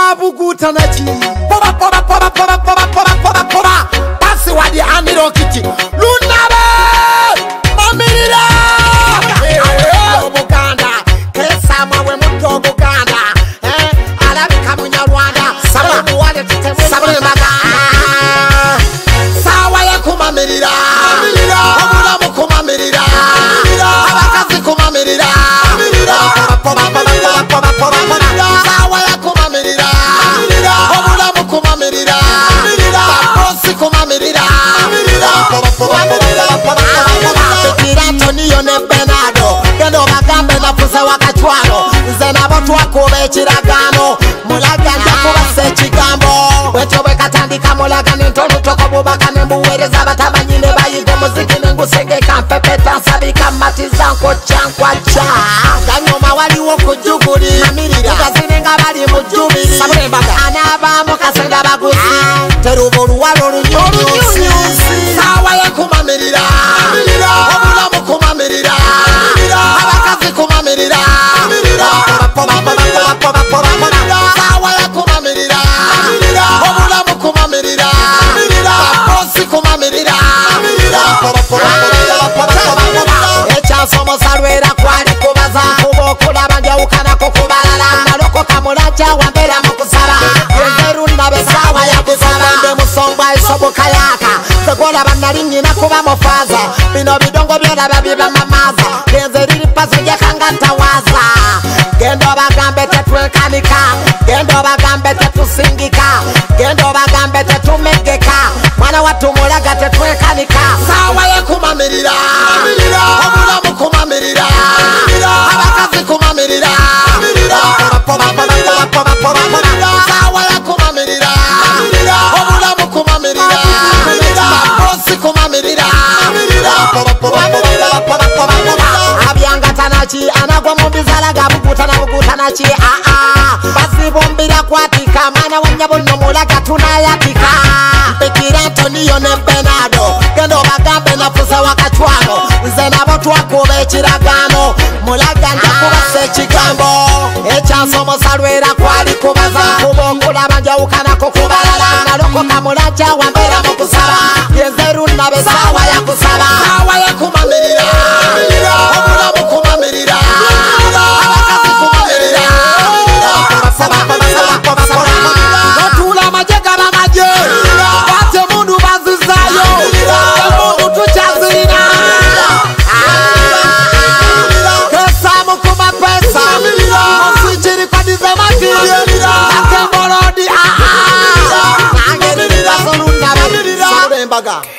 Buguta na chi Poba Pasi wadi aniro kiti Lunabe Mamirira Buganda Kesa mawe muto Buganda Alabi kamunya Rwanda Sababu wale tutemwe Sababu Sawa ya kumamirira Omula mukumamirira Abakazi kumamirira Sawa ya kumamirira Omula mukumamirira Babosi kumamirira Kirato niyo ne Benado Gendo bagambe na fuza wakachwano Nze nabo twakube ekiragano Mulaganja kubase ekigambo Wetyobe katandika mulagane ntono toko bubaka nembuwereza batabanyine bayiga muziki nengusengeka mpepeta nsabika matiza nkochankwa cha Ganyoma waliwo kujuguli Ukazinenga bali mujubili Anabamu kasenda bagusi Terubo luwalo lunyunyusi Sawa ya kumamirira Omula mukumamirira Abakazi kumamirira Sawa ya kumamirira Omula mukumamirira Babosi kumamirira Echasomo salwera kwali kubaza Kubo kulaba njawukana kukubalala Naloko kamulacha wambera mukusaba Yenzeru nabe sawa ya kusaba Nde musongwa isobuka yaka Segola banalinyina kuba mufaza Bino bidongo byona babiba mamaza Yenzeriri pazo jekanga ntawaza Gendo bagambe tetwekanika Gendo bagambe tetusingika Gendo bagambe tetumegeka Mwana watumulaga tetwekanika Sawa ya kumamirira Omula mukumamirira Abakazi kumamirira Sawa ya kumamirira Omula mukumamirira Babosi kumamirira Abyangatachi anagwa mubizala gabugutanachi Basibumbira kwatika Mana wanyabono mulaga tunayatika Mpekirato niyo ne Benado Gendo bagambe na fuza wakachwano Nze nabo twakube ekiragano Mulaganja kubase ekigambo Echasomo salwera kwali kubaza Kubo kulaba njawukana kukubalala Naloko kamulacha wambera mukusaba Yenzeru nabe sawa ya kusaba Sawa ya kumamirira Omula mukumamirira Abakazi kumamirira Notula majega bamaje Bate mundu bazizayo Mundu tuchazirina Kesa mukuma pesa Monsijiri kwa dizemaki Ake morodi Nange nirira solunda Saure mbaga